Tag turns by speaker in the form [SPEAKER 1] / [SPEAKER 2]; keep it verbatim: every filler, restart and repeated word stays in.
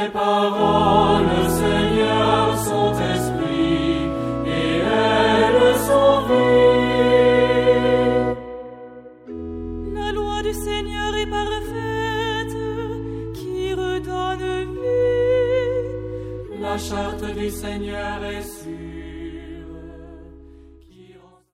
[SPEAKER 1] Tes paroles, Seigneur, sont esprit, et elles sont vie.
[SPEAKER 2] La loi du Seigneur est parfaite, qui redonne vie.
[SPEAKER 1] La charte du Seigneur est sûre,